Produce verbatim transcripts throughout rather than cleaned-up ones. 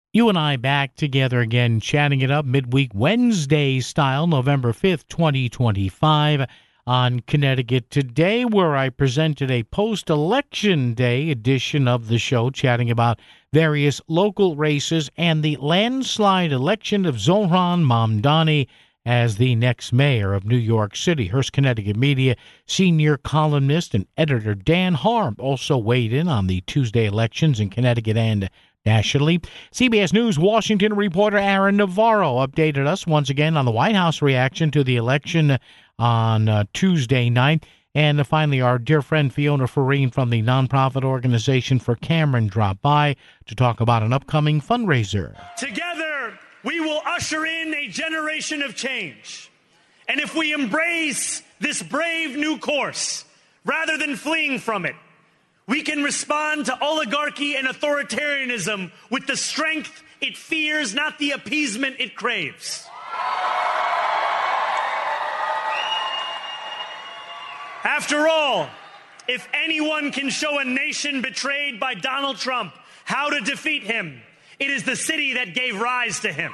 You and I back together again, chatting it up midweek Wednesday style, November fifth, twenty twenty-five, on Connecticut Today, where I presented a post-election day edition of the show, chatting about various local races and the landslide election of Zohran Mamdani as the next mayor of New York City. Hearst Connecticut Media senior columnist and editor Dan Harm also weighed in on the Tuesday elections in Connecticut and nationally. C B S News Washington reporter Aaron Navarro updated us once again on the White House reaction to the election on uh, Tuesday night. And uh, finally, our dear friend Fiona Farine from the nonprofit organization For Cameron dropped by to talk about an upcoming fundraiser. Together, we will usher in a generation of change. And if we embrace this brave new course, rather than fleeing from it, we can respond to oligarchy and authoritarianism with the strength it fears, not the appeasement it craves. After all, if anyone can show a nation betrayed by Donald Trump how to defeat him, it is the city that gave rise to him.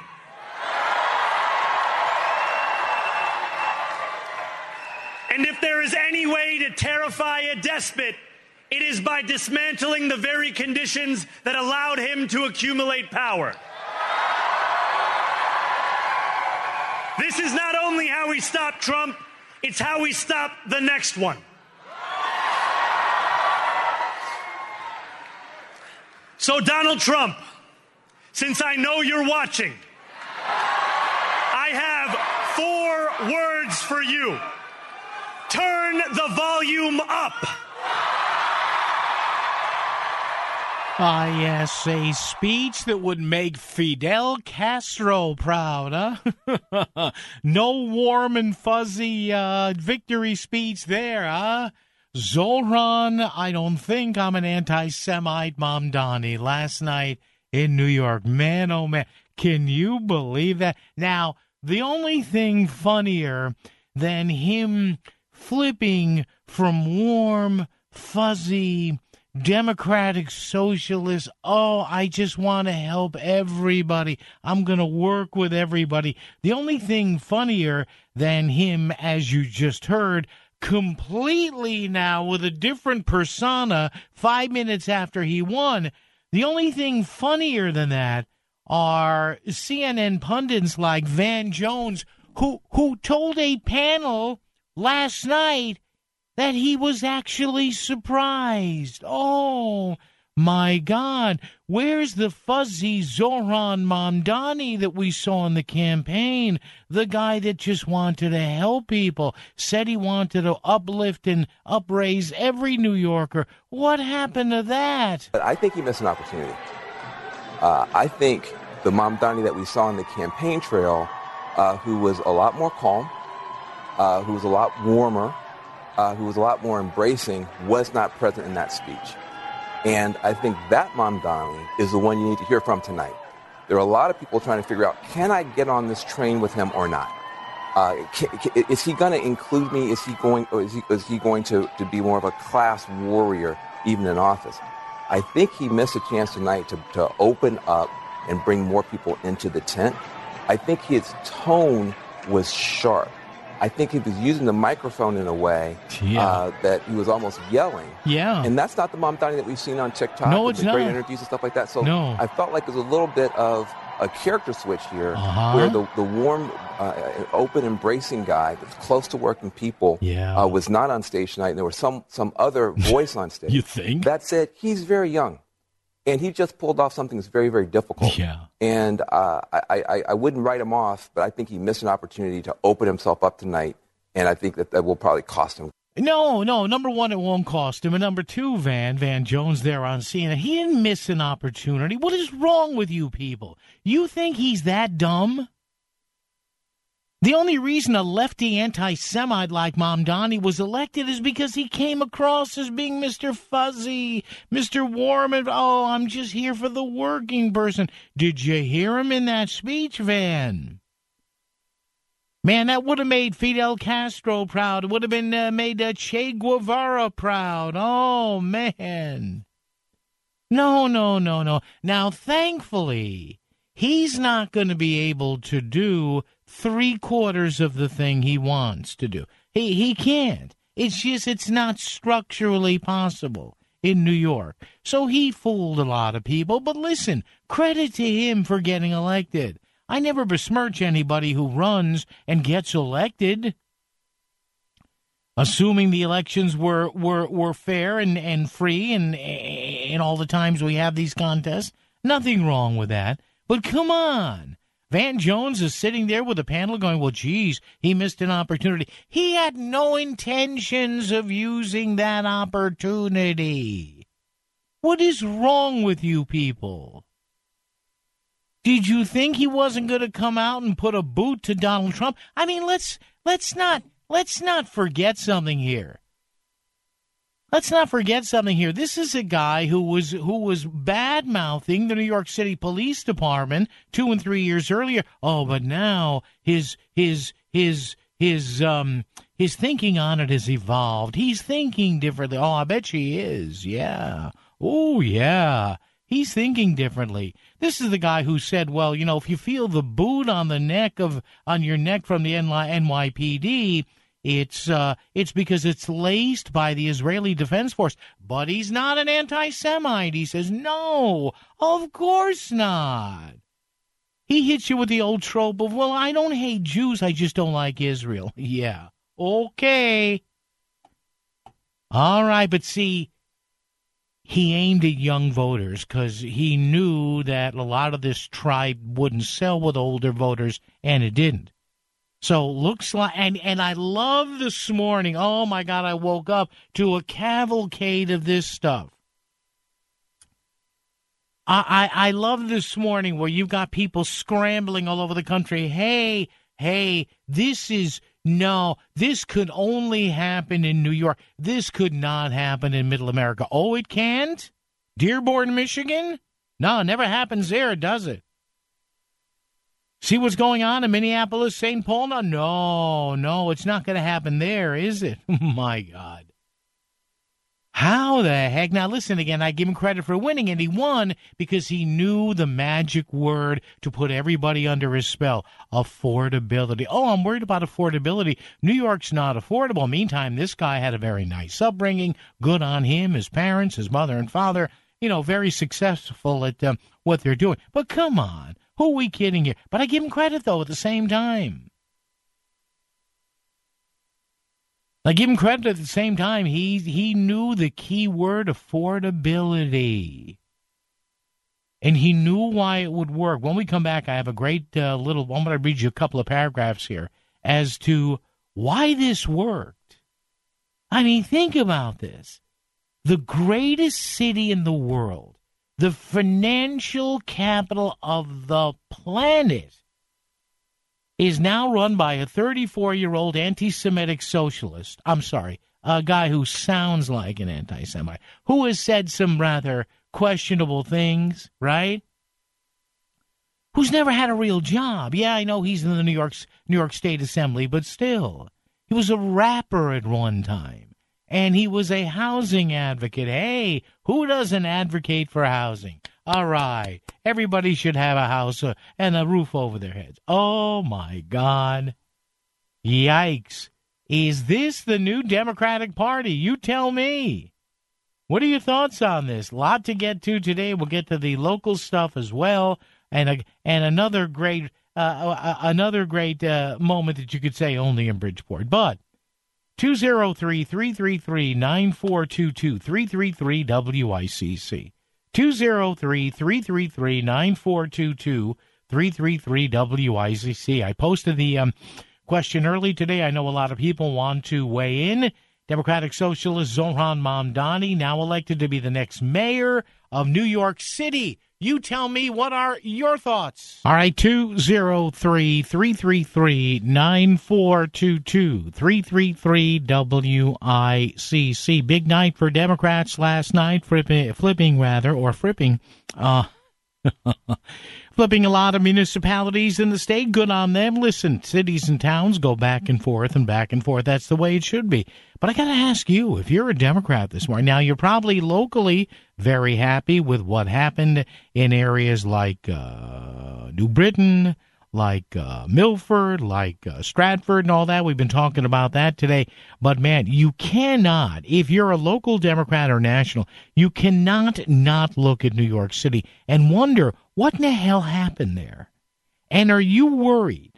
And if there is any way to terrify a despot, it is by dismantling the very conditions that allowed him to accumulate power. This is not only how we stop Trump, it's how we stop the next one. So, Donald Trump, since I know you're watching, I have four words for you. Turn the volume up. Ah, yes, a speech that would make Fidel Castro proud, huh? No warm and fuzzy uh, victory speech there, huh? Zohran, I don't think I'm an anti-Semite, Mamdani, last night in New York. Man, oh man, can you believe that? Now, the only thing funnier than him flipping from warm, fuzzy, Democratic Socialist, oh, I just want to help everybody. I'm going to work with everybody. The only thing funnier than him, as you just heard, completely now with a different persona five minutes after he won, the only thing funnier than that are C N N pundits like Van Jones, who who told a panel last night that he was actually surprised. Oh, my God. Where's the fuzzy Zohran Mamdani that we saw in the campaign? The guy that just wanted to help people, said he wanted to uplift and upraise every New Yorker. What happened to that? I think he missed an opportunity. Uh, I think the Mamdani that we saw on the campaign trail, uh, who was a lot more calm, uh, who was a lot warmer, Uh, who was a lot more embracing, was not present in that speech. And I think that Mamdani is the one you need to hear from tonight. There are a lot of people trying to figure out, can I get on this train with him or not? Uh, can, can, is he going to include me? Is he going, or is he, is he going to, to be more of a class warrior even in office? I think he missed a chance tonight to, to open up and bring more people into the tent. I think his tone was sharp. I think he was using the microphone in a way yeah. uh, that he was almost yelling. Yeah. And that's not the Mamdani that we've seen on TikTok. No, with it's the not. Great interviews and stuff like that. So no. I felt like there's a little bit of a character switch here uh-huh. where the, the warm, uh, open, embracing guy that's close to working people yeah. uh, was not on stage tonight. And there was some, some other voice on stage. You think? That said, he's very young. And he just pulled off something that's very, very difficult. Yeah. And uh, I, I, I wouldn't write him off, but I think he missed an opportunity to open himself up tonight. And I think that that will probably cost him. No, no. Number one, it won't cost him. And number two, Van, Van Jones there on C N N, he didn't miss an opportunity. What is wrong with you people? You think he's that dumb? The only reason a lefty anti-Semite like Mamdani was elected is because he came across as being Mister Fuzzy, Mister Warm, and, oh, I'm just here for the working person. Did you hear him in that speech, Van? Man, that would have made Fidel Castro proud. It would have been uh, made uh, Che Guevara proud. Oh, man. No, no, no, no. Now, thankfully, he's not going to be able to do three quarters of the thing he wants to do. He he can't. It's just, it's not structurally possible in New York. So he fooled a lot of people. But listen, credit to him for getting elected. I never besmirch anybody who runs and gets elected. Assuming the elections were, were, were fair and, and free and, and all the times we have these contests, nothing wrong with that. But come on. Van Jones is sitting there with a panel going, well, geez, he missed an opportunity. He had no intentions of using that opportunity. What is wrong with you people? Did you think he wasn't going to come out and put a boot to Donald Trump? I mean, let's let's not let's not forget something here. Let's not forget something here. This is a guy who was who was bad-mouthing the New York City Police Department two and three years earlier. Oh, but now his his his his um his thinking on it has evolved. He's thinking differently. Oh, I bet he is. Yeah. Oh, yeah. He's thinking differently. This is the guy who said, well, you know, if you feel the boot on the neck of on your neck from the N Y P D, it's uh, it's because it's laced by the Israeli Defense Force. But he's not an anti-Semite. He says, no, of course not. He hits you with the old trope of, well, I don't hate Jews, I just don't like Israel. Yeah, okay. All right, but see, he aimed at young voters because he knew that a lot of this tribe wouldn't sell with older voters, and it didn't. So looks like, and, and I love this morning, oh my God, I woke up to a cavalcade of this stuff. I, I, I love this morning where you've got people scrambling all over the country. Hey, hey, this is, no, this could only happen in New York. This could not happen in Middle America. Oh, it can't? Dearborn, Michigan? No, it never happens there, does it? See what's going on in Minneapolis, Saint Paul? No, no, no, it's not going to happen there, is it? My God. How the heck? Now, listen again, I give him credit for winning, and he won because he knew the magic word to put everybody under his spell, affordability. Oh, I'm worried about affordability. New York's not affordable. Meantime, this guy had a very nice upbringing, good on him, his parents, his mother and father, you know, very successful at um, what they're doing. But come on, who are we kidding here? But I give him credit, though, at the same time. I give him credit at the same time. He he knew the key word, affordability. And he knew why it would work. When we come back, I have a great uh, little, I'm going to read you a couple of paragraphs here as to why this worked. I mean, think about this. The greatest city in the world, the financial capital of the planet, is now run by a thirty-four-year-old anti-Semitic socialist. I'm sorry, a guy who sounds like an anti-Semite, who has said some rather questionable things, right? Who's never had a real job. Yeah, I know he's in the New York, New York State Assembly, but still. He was a rapper at one time, and he was a housing advocate. Hey, who doesn't advocate for housing? All right, everybody should have a house uh, and a roof over their heads. Oh, my God. Yikes. Is this the new Democratic Party? You tell me. What are your thoughts on this? A lot to get to today. We'll get to the local stuff as well, and a, and another great uh, uh, another great uh, moment that you could say only in Bridgeport. But two oh three, three three three, nine four two two, three three three W I C C. two oh three, three three three, nine four two two, three three three W I C C. I posted the um, question early today. I know a lot of people want to weigh in. Democratic Socialist Zohran Mamdani, now elected to be the next mayor of New York City. You tell me, what are your thoughts? All right, two oh three, three three three, nine four two two, three three three W I C C. Big night for Democrats last night, flipping, flipping rather, or fripping, uh, flipping a lot of municipalities in the state. Good on them. Listen, cities and towns go back and forth and back and forth. That's the way it should be. But I got to ask you, if you're a Democrat this morning, now you're probably locally very happy with what happened in areas like uh, New Britain, like uh, Milford, like uh, Stratford and all that. We've been talking about that today. But, man, you cannot, if you're a local Democrat or national, you cannot not look at New York City and wonder what in the hell happened there. And are you worried?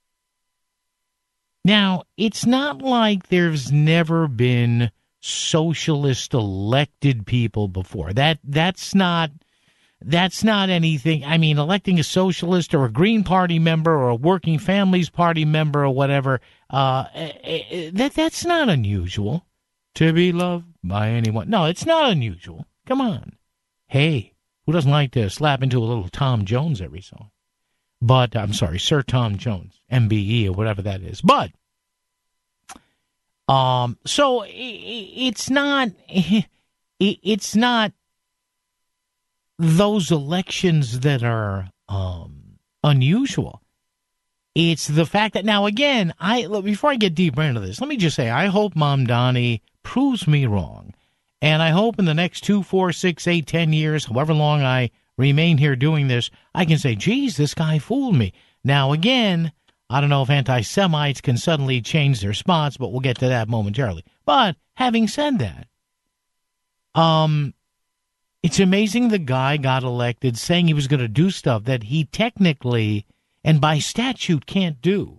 Now, it's not like there's never been socialist elected people before. That that's not that's not anything. I mean, electing a socialist or a Green Party member or a Working Families Party member or whatever, uh, that that's not unusual. To be loved by anyone. No, it's not unusual. Come on. Hey, who doesn't like to slap into a little Tom Jones every so? But, I'm sorry, Sir Tom Jones, M B E or whatever that is. But, um, so it's not, it's not those elections that are um, unusual. It's the fact that, now again, I before I get deeper into this, let me just say, I hope Mamdani proves me wrong. And I hope in the next two, four, six, eight, ten years, however long I remain here doing this, I can say, geez, this guy fooled me. Now, again, I don't know if anti-Semites can suddenly change their spots, but we'll get to that momentarily. But having said that, um, it's amazing the guy got elected saying he was going to do stuff that he technically and by statute can't do.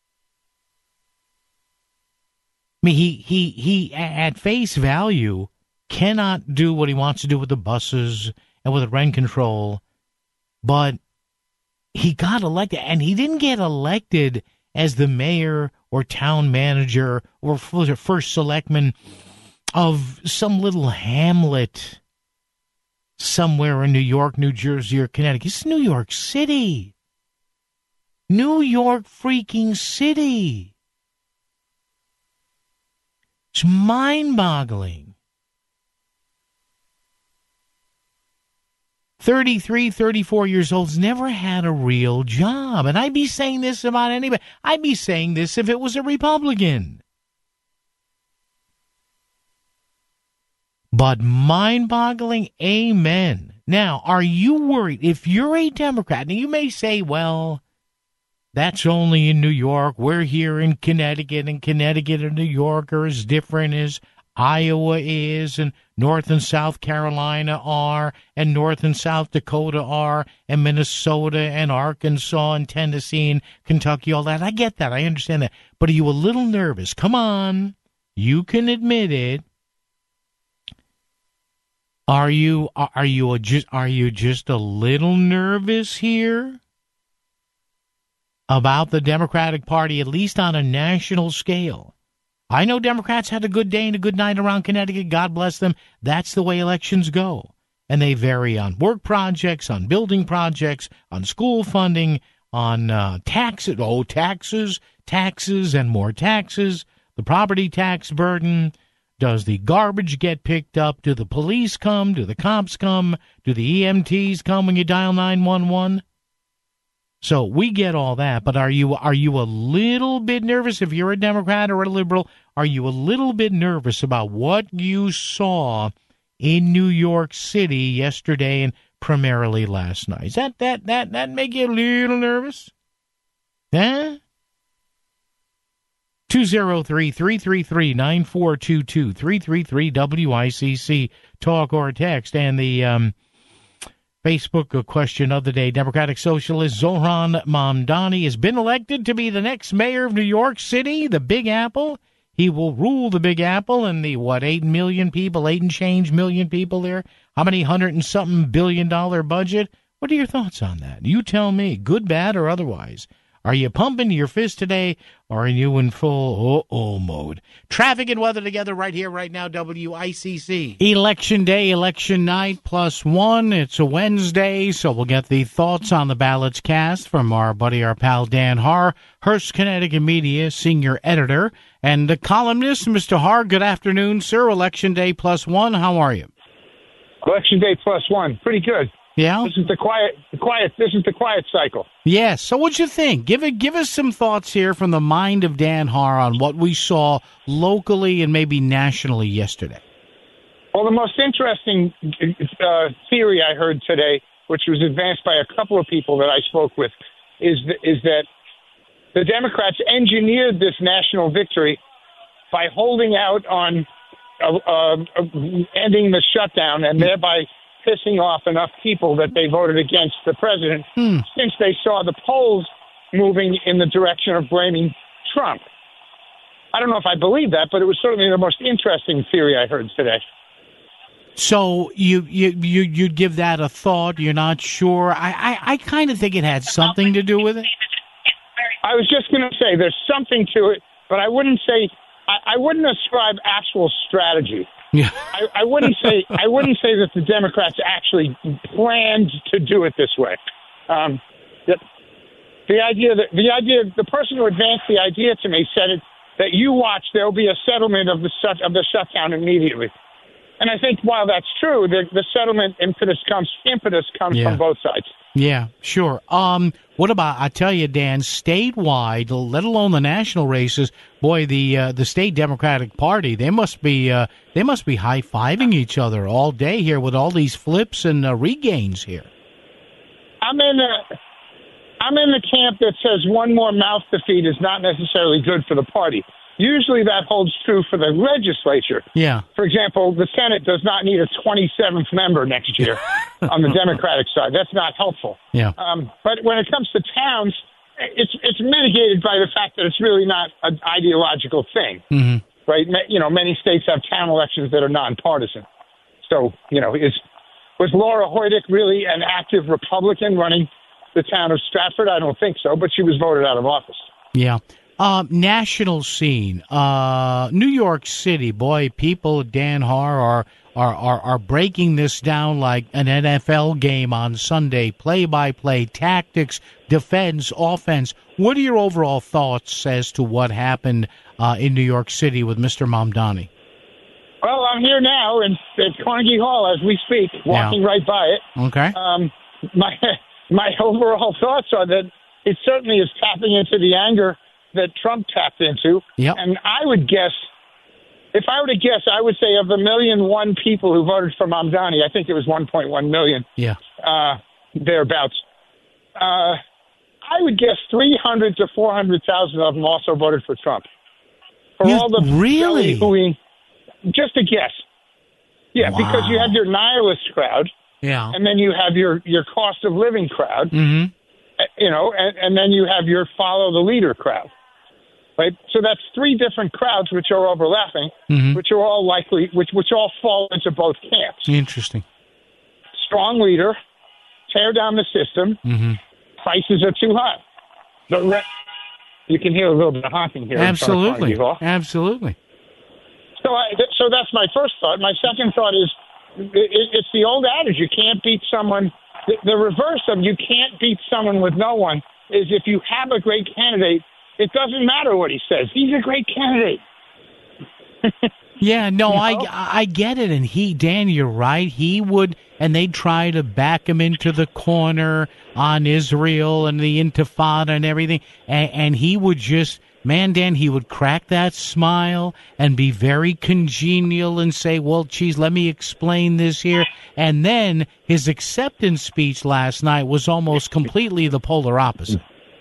I mean, he, he, he at face value cannot do what he wants to do with the buses and with the rent control, but he got elected, and he didn't get elected as the mayor or town manager or first selectman of some little hamlet somewhere in New York, New Jersey, or Connecticut. It's New York City. New York freaking City. It's mind-boggling. thirty-three, thirty-four years old, has never had a real job. And I'd be saying this about anybody. I'd be saying this if it was a Republican. But mind-boggling, amen. Now, are you worried? If you're a Democrat, now you may say, well, that's only in New York. We're here in Connecticut, and Connecticut and New York are as different as Iowa is, and North and South Carolina are, and North and South Dakota are, and Minnesota and Arkansas and Tennessee and Kentucky, all that. I get that. I understand that. But are you a little nervous? Come on. You can admit it. Are you are you a just are you just a little nervous here about the Democratic Party, at least on a national scale? I know Democrats had a good day and a good night around Connecticut. God bless them. That's the way elections go. And they vary on work projects, on building projects, on school funding, on uh, taxes. Oh, taxes, taxes, and more taxes. The property tax burden. Does the garbage get picked up? Do the police come? Do the cops come? Do the E M Ts come when you dial nine one one? So we get all that, but are you are you a little bit nervous if you're a Democrat or a liberal? Are you a little bit nervous about what you saw in New York City yesterday and primarily last night? Is that that that that make you a little nervous? Huh? two oh three, three three three, nine four two two, three three three W I C C, talk or text. And the um, Facebook question of the day, Democratic Socialist Zohran Mamdani has been elected to be the next mayor of New York City, the Big Apple. He will rule the Big Apple and the, what, eight million people, eight and change million people there? How many hundred and something billion dollar budget? What are your thoughts on that? You tell me, good, bad, or otherwise. Are you pumping your fist today, or are you in full uh-oh mode? Traffic and weather together right here, right now, W I C C. Election day, election night, plus one. It's a Wednesday, so we'll get the thoughts on the ballots cast from our buddy, our pal, Dan Haar, Hearst, Connecticut Media, senior editor, and the columnist. Mister Haar, good afternoon, sir. Election day, plus one. How are you? Election day, plus one. Pretty good. Yeah, this is the quiet, the quiet. This is the quiet cycle. Yes. So, what'd you think? Give it, give us some thoughts here from the mind of Dan Haar on what we saw locally and maybe nationally yesterday. Well, the most interesting uh, theory I heard today which was advanced by a couple of people that I spoke with, is th- is that the Democrats engineered this national victory by holding out on uh, uh, ending the shutdown and thereby pissing off enough people that they voted against the president, hmm. since they saw the polls moving in the direction of blaming Trump. I don't know if I believe that, but it was certainly the most interesting theory I heard today. So you you you you'd give that a thought? You're not sure? I I, I kind of think it had something to do with it. I was just going to say there's something to it, but I wouldn't say I, I wouldn't ascribe actual strategy. Yeah. I, I wouldn't say I wouldn't say that the Democrats actually planned to do it this way. Um, the, the idea that the idea the person who advanced the idea to me said it. That you watch, there will be a settlement of the shut, of the shutdown immediately, and I think while that's true, the, the settlement impetus comes impetus comes yeah. from both sides. Yeah, sure. Um, what about I tell you, Dan, statewide, let alone the national races? Boy, the uh, the state Democratic Party they must be uh, they must be high fiving each other all day here with all these flips and uh, regains here. I'm in a. I'm in the camp that says one more mouth to feed is not necessarily good for the party. Usually that holds true for the legislature. Yeah. For example, the Senate does not need a twenty-seventh member next year on the Democratic side. That's not helpful. Yeah. Um, but when it comes to towns, it's it's mitigated by the fact that it's really not an ideological thing. Mm-hmm. Right? You know, many states have town elections that are nonpartisan. So, you know, is was Laura Hoydick really an active Republican running the town of Stratford? I don't think so, but she was voted out of office. Yeah. Uh, national scene. Uh, New York City, boy, people, Dan Haar, are, are, are, are breaking this down like an N F L game on Sunday. Play-by-play, tactics, defense, offense. What are your overall thoughts as to what happened uh, in New York City with Mister Mamdani? Well, I'm here now in, at Carnegie Hall as we speak, walking yeah. right by it. Okay. Um, my... My overall thoughts are that it certainly is tapping into the anger that Trump tapped into. Yep. And I would guess, if I were to guess, I would say of the million one people who voted for Mamdani, I think it was one point one million. Yeah. Uh, thereabouts. Uh, I would guess three hundred to four hundred thousand of them also voted for Trump. For you, all the really? Hooey, just a guess. Yeah, wow. Because you have your nihilist crowd. Yeah. And then you have your, your cost of living crowd, mm-hmm. you know, and, and then you have your follow the leader crowd, right? So that's three different crowds which are overlapping, mm-hmm. which are all likely, which, which all fall into both camps. Interesting. Strong leader, tear down the system, mm-hmm. prices are too high. The re- you can hear a little bit of honking here. Absolutely. Absolutely. So, I, th- so that's my first thought. My second thought is, it's the old adage, you can't beat someone. The reverse of you can't beat someone with no one is if you have a great candidate, it doesn't matter what he says. He's a great candidate. Yeah, no, you know? I, I get it. And he, Dan, you're right. He would, and they'd try to back him into the corner on Israel and the Intifada and everything. And, and he would just, man, Dan, he would crack that smile and be very congenial and say, well, geez, let me explain this here. And then his acceptance speech last night was almost completely the polar opposite.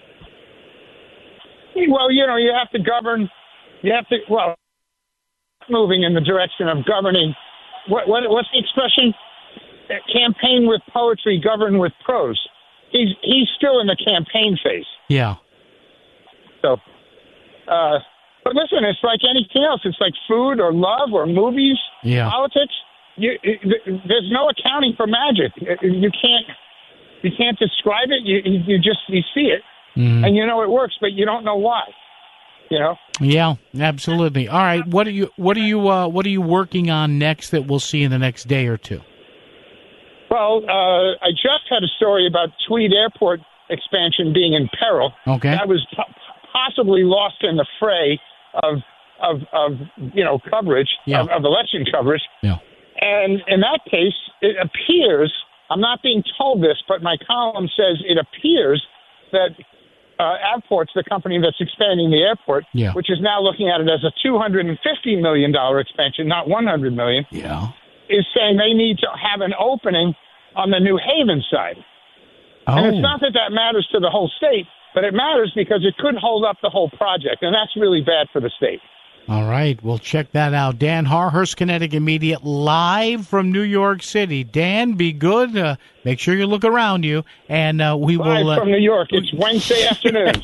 Well, you know, you have to govern, you have to, well, moving in the direction of governing. What, what what's the expression? Campaign with poetry, govern with prose. He's he's still in the campaign phase. Yeah. So, uh, but listen, it's like anything else. It's like food or love or movies, yeah. politics. You, there's no accounting for magic. You can't you can't describe it. You you just you see it, mm-hmm. and you know it works, but you don't know why. You know. Yeah, absolutely. All right, what are you what are you uh, what are you working on next that we'll see in the next day or two? Well, uh, I just had a story about Tweed Airport expansion being in peril. Okay, that was po- possibly lost in the fray of of of you know coverage yeah. of, of election coverage. Yeah, and in that case, it appears I'm not being told this, but my column says it appears that. Uh, Avports, the company that's expanding the airport, yeah. which is now looking at it as a two hundred fifty million dollars expansion, not one hundred million dollars, yeah. is saying they need to have an opening on the New Haven side. Oh. And it's not that that matters to the whole state, but it matters because it could hold up the whole project, and that's really bad for the state. All right, we'll check that out. Dan Harhurst, Connecticut Media, live from New York City. Dan, be good. Uh, make sure you look around you, and uh, we live will. Uh, from New York. It's Wednesday afternoon.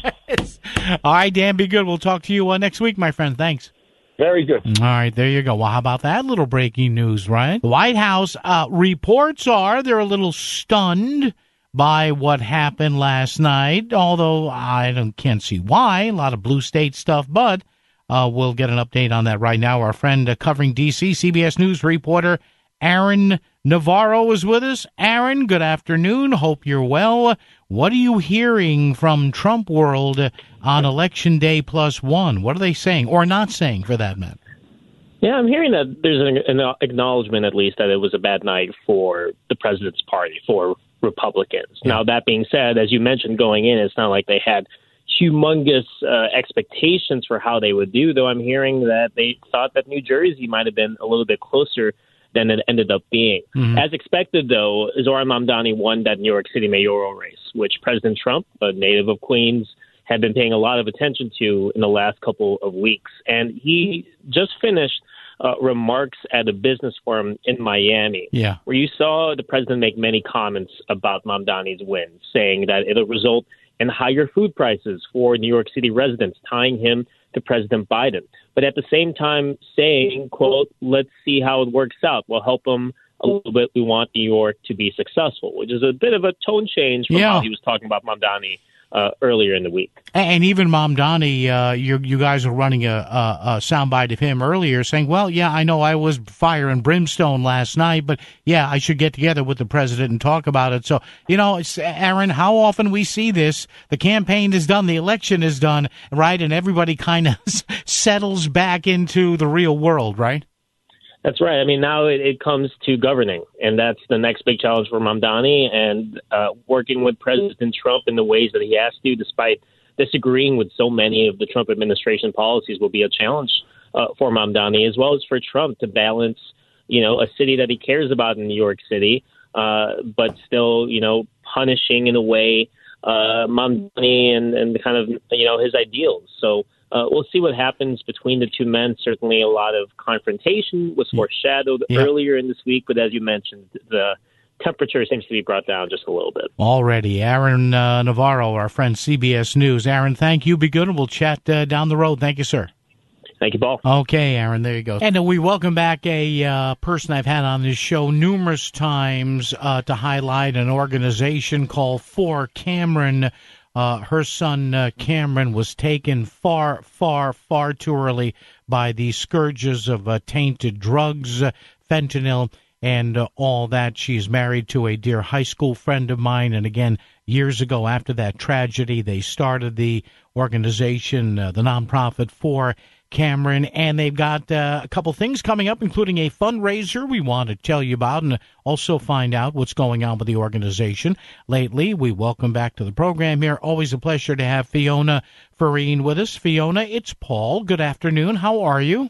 All right, Dan, be good. We'll talk to you uh, next week, my friend. Thanks. Very good. All right, there you go. Well, how about that little breaking news, right? The White House uh, reports are they're a little stunned by what happened last night, although I don't, can't see why. A lot of blue state stuff, but uh, we'll get an update on that right now. Our friend uh, covering D C, C B S News reporter Aaron Navarro is with us. Aaron, good afternoon. Hope you're well. What are you hearing from Trump world on Election Day plus one? What are they saying, or not saying, for that matter? Yeah, I'm hearing that there's an, an acknowledgement, at least, that it was a bad night for the president's party, for Republicans. Yeah. Now, that being said, as you mentioned going in, it's not like they had humongous uh, expectations for how they would do, though I'm hearing that they thought that New Jersey might have been a little bit closer than it ended up being. Mm-hmm. As expected, though, Zohran Mamdani won that New York City mayoral race, which President Trump, a native of Queens, had been paying a lot of attention to in the last couple of weeks. And he just finished uh, remarks at a business forum in Miami, yeah. where you saw the president make many comments about Mamdani's win, saying that it'll result in higher food prices for New York City residents, tying him to President Biden. But at the same time saying, quote, let's see how it works out. We'll help him a little bit. We want New York to be successful, which is a bit of a tone change from yeah. how he was talking about Mamdani Uh, earlier in the week. And even Mamdani, uh, you you guys were running a, a, a soundbite of him earlier saying, well, yeah, I know I was fire and brimstone last night, but yeah, I should get together with the president and talk about it. So, you know, it's, Aaron, how often we see this, the campaign is done, the election is done, right, and everybody kind of settles back into the real world, right? That's right. I mean, now it, it comes to governing, and that's the next big challenge for Mamdani, and uh, working with President Trump in the ways that he has to, despite disagreeing with so many of the Trump administration policies, will be a challenge uh, for Mamdani, as well as for Trump to balance, you know, a city that he cares about in New York City, uh, but still, you know, punishing in a way uh, Mamdani and, and kind of, you know, his ideals. So, Uh, we'll see what happens between the two men. Certainly a lot of confrontation was foreshadowed yeah. earlier in this week, but as you mentioned, the temperature seems to be brought down just a little bit. Already. Aaron uh, Navarro, our friend C B S News. Aaron, thank you. Be good, and we'll chat uh, down the road. Thank you, sir. Thank you, Paul. Okay, Aaron, there you go. And uh, we welcome back a uh, person I've had on this show numerous times uh, to highlight an organization called For Cameron. Uh, her son, uh, Cameron, was taken far, far, far too early by the scourges of uh, tainted drugs, uh, fentanyl, and uh, all that. She's married to a dear high school friend of mine. And again, years ago, after that tragedy, they started the organization, uh, the nonprofit For Cameron, and they've got uh, a couple things coming up, including a fundraiser we want to tell you about and also find out what's going on with the organization lately. We welcome back to the program here. Always a pleasure to have Fiona Farine with us. Fiona, it's Paul. Good afternoon. How are you?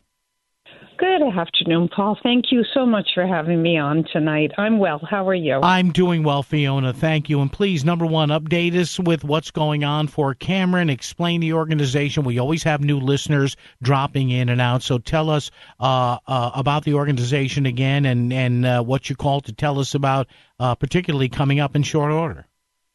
Good afternoon, Paul. Thank you so much for having me on tonight. I'm well. How are you? I'm doing well, Fiona. Thank you. And please, number one, update us with what's going on For Cameron. Explain the organization. We always have new listeners dropping in and out. So tell us uh, uh, about the organization again and, and uh, what you called to tell us about, uh, particularly coming up in short order.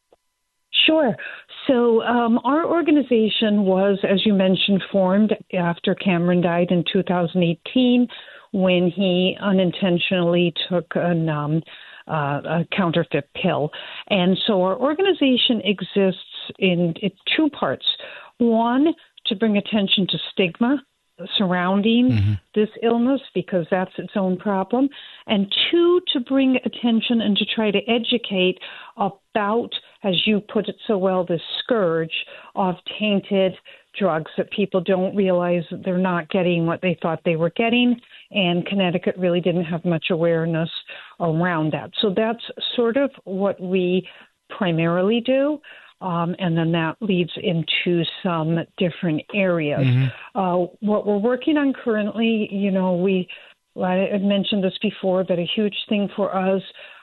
Sure. So um, our organization was, as you mentioned, formed after Cameron died in two thousand eighteen when he unintentionally took an, um, uh, a counterfeit pill. And so our organization exists in, in two parts. One, to bring attention to stigma surrounding mm-hmm. this illness, because that's its own problem. And two, to bring attention and to try to educate about, as you put it so well, this scourge of tainted drugs that people don't realize that they're not getting what they thought they were getting. And Connecticut really didn't have much awareness around that. So that's sort of what we primarily do. Um, and then that leads into some different areas. Mm-hmm. Uh, what we're working on currently, you know, we, I had mentioned this before, but a huge thing for us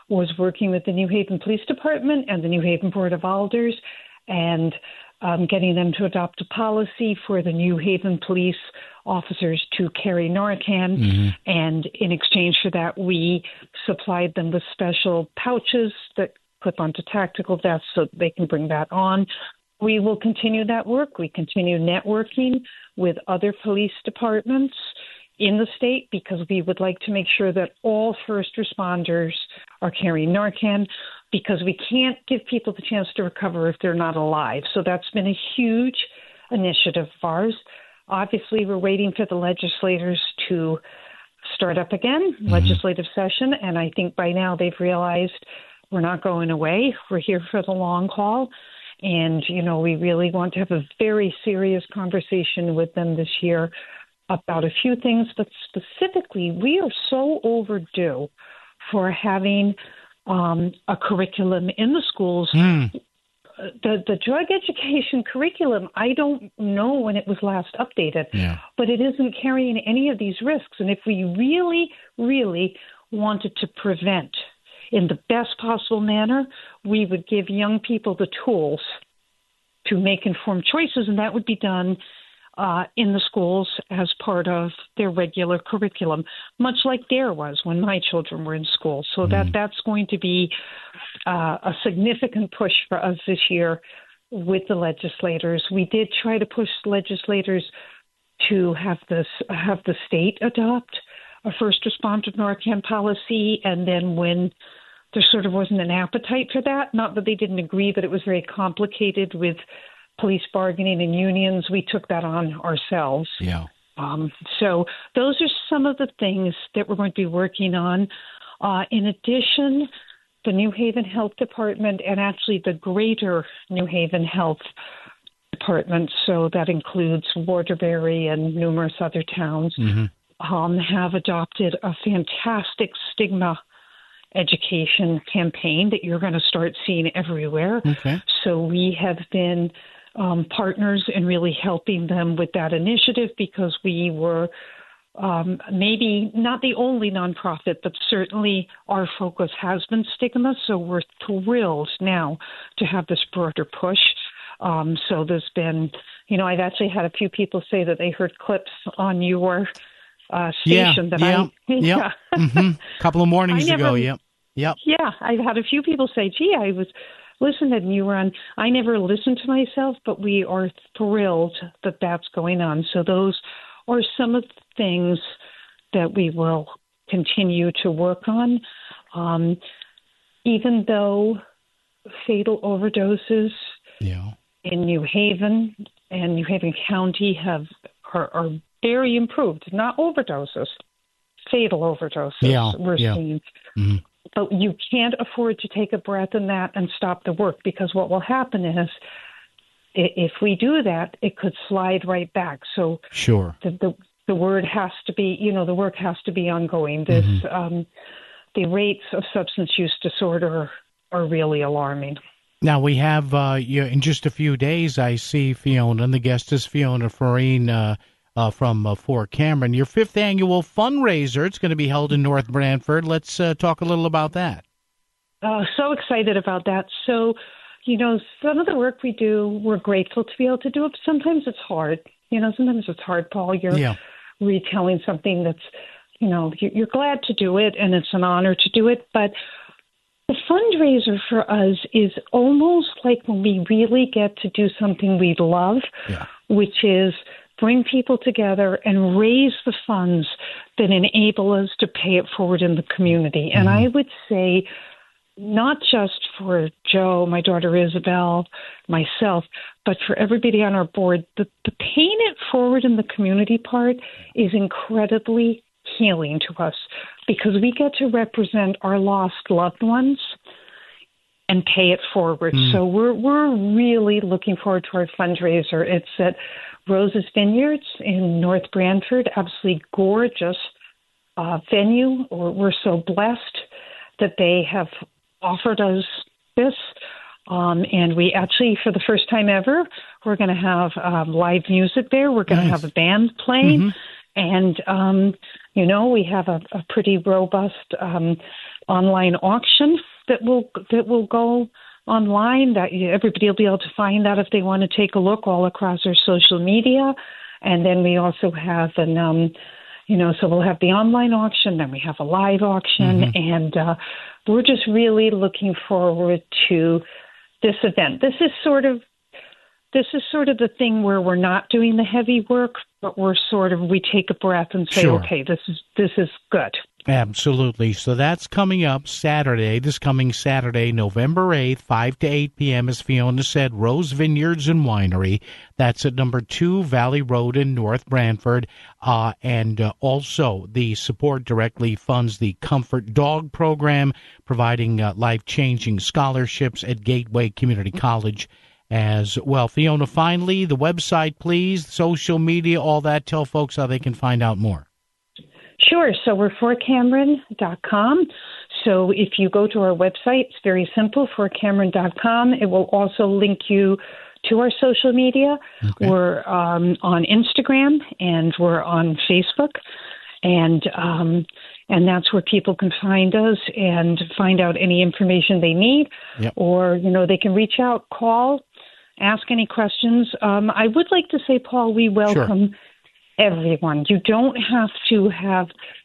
was working with the New Haven Police Department and the New Haven Board of Alders and um, getting them to adopt a policy for the New Haven police officers to carry Narcan. Mm-hmm. And in exchange for that, we supplied them with special pouches that clip onto tactical vests so they can bring that on. We will continue that work. We continue networking with other police departments in the state because we would like to make sure that all first responders are carrying Narcan because we can't give people the chance to recover if they're not alive. So that's been a huge initiative of ours. Obviously, we're waiting for the legislators to start up again, mm-hmm. legislative session, and I think by now they've realized we're not going away. We're here for the long haul. And, you know, we really want to have a very serious conversation with them this year about a few things, but specifically, we are so overdue for having um, a curriculum in the schools. Mm. The the drug education curriculum, I don't know when it was last updated, yeah. but it isn't carrying any of these risks. And if we really, really wanted to prevent in the best possible manner, we would give young people the tools to make informed choices, and that would be done uh, in the schools as part of their regular curriculum, much like DARE was when my children were in school. So mm. that that's going to be uh, a significant push for us this year with the legislators. We did try to push legislators to have this have the state adopt a first responder Narcan policy, and then when there sort of wasn't an appetite for that, not that they didn't agree, but it was very complicated with police bargaining and unions, we took that on ourselves. Yeah. Um, so those are some of the things that we're going to be working on. Uh, in addition, the New Haven Health Department and actually the greater New Haven Health Department, so that includes Waterbury and numerous other towns, mm-hmm. um, have adopted a fantastic stigma education campaign that you're going to start seeing everywhere. Okay. So we have been um, partners in really helping them with that initiative because we were um, maybe not the only nonprofit, but certainly our focus has been stigma. So we're thrilled now to have this broader push. Um, so there's been, you know, I've actually had a few people say that they heard clips on your Uh, station yeah, that yeah, I yeah. yeah. mm-hmm. A couple of mornings never, ago, yep, yep. Yeah, I've had a few people say, gee, I was listening and you were on. I never listened to myself, but we are thrilled that that's going on. So those are some of the things that we will continue to work on. Um, even though fatal overdoses yeah. in New Haven and New Haven County have are, are very improved, not overdoses, fatal overdoses yeah, we're yeah. seeing. Mm-hmm. But you can't afford to take a breath in that and stop the work because what will happen is if we do that, it could slide right back. So sure. the, the, the word has to be, you know, the work has to be ongoing. This, mm-hmm. um, the rates of substance use disorder are really alarming. Now, we have, uh, you, in just a few days, I see Fiona, and the guest is Fiona Farine, uh, Uh, from uh, Fort Cameron, your fifth annual fundraiser. It's going to be held in North Branford. Let's uh, talk a little about that. Uh, so excited about that. So, you know, some of the work we do, we're grateful to be able to do it. But sometimes it's hard. You know, sometimes it's hard, Paul. You're yeah. retelling something that's, you know, you're glad to do it, and it's an honor to do it. But the fundraiser for us is almost like when we really get to do something we love, yeah. which is bring people together and raise the funds that enable us to pay it forward in the community. And mm-hmm. I would say not just for Joe, my daughter Isabel, myself, but for everybody on our board, the, the paying it forward in the community part is incredibly healing to us because we get to represent our lost loved ones and pay it forward. Mm. So we're we're really looking forward to our fundraiser. It's at Rose's Vineyards in North Branford, absolutely gorgeous uh, venue. We're, we're so blessed that they have offered us this. Um, and we actually, for the first time ever, we're going to have um, live music there. We're going to nice. have a band playing. Mm-hmm. And, um, you know, we have a, a pretty robust um, online auction that will that will go online, that everybody will be able to find that if they want to take a look all across our social media. And then we also have an, um, you know, so we'll have the online auction, then we have a live auction, mm-hmm. and uh, we're just really looking forward to this event. This is sort of This is sort of the thing where we're not doing the heavy work, but we're sort of, we take a breath and say, sure. okay, this is this is good. Absolutely. So that's coming up Saturday, this coming Saturday, November eighth, five to eight p.m., as Fiona said, Rose Vineyards and Winery. That's at number two Valley Road in North Branford. Uh, and uh, also the support directly funds the Comfort Dog Program, providing uh, life-changing scholarships at Gateway Community College as well. Fiona, finally, the website, please, social media, all that. Tell folks how they can find out more. Sure. So we're for cameron dot com. So if you go to our website, it's very simple, for cameron dot com. It will also link you to our social media. Okay. We're um, on Instagram and we're on Facebook. And um, and that's where people can find us and find out any information they need. Yep. Or, you know, they can reach out, call, ask any questions. Um, I would like to say, Paul, we welcome sure. everyone. You don't have to have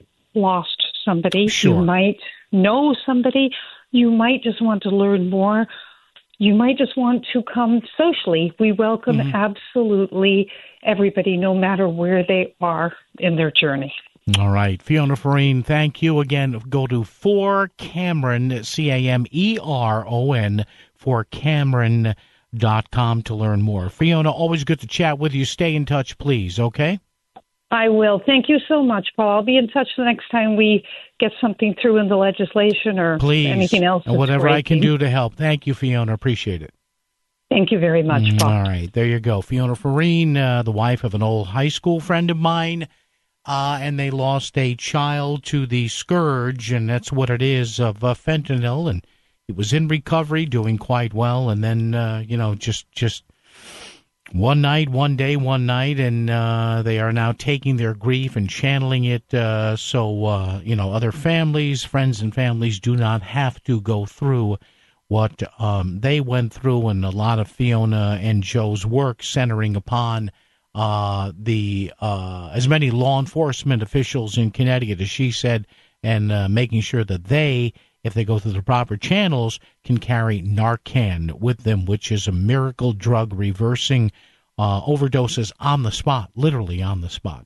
lost somebody. Sure. You might know somebody. You might just want to learn more. You might just want to come socially. We welcome mm-hmm. absolutely everybody, no matter where they are in their journey. All right. Fiona Farine, thank you again. Go to For Cameron, C A M E R O N, for Cameron dot com to learn more. Fiona, always good to chat with you. Stay in touch, please, okay? I will. Thank you so much, Paul. I'll be in touch the next time we get something through in the legislation or please. anything else. And whatever I can do to help. Thank you, Fiona. Appreciate it. Thank you very much, Paul. All right. There you go. Fiona Farine, uh, the wife of an old high school friend of mine, uh, and they lost a child to the scourge, and that's what it is, of uh, fentanyl, and he was in recovery, doing quite well, and then, uh, you know, just just one night, one day, one night, and uh, they are now taking their grief and channeling it uh, so, uh, you know, other families, friends and families do not have to go through what um, they went through, and a lot of Fiona and Joe's work centering upon uh, the uh, as many law enforcement officials in Connecticut, as she said, and uh, making sure that they, if they go through the proper channels, can carry Narcan with them, which is a miracle drug reversing uh, overdoses on the spot, literally on the spot.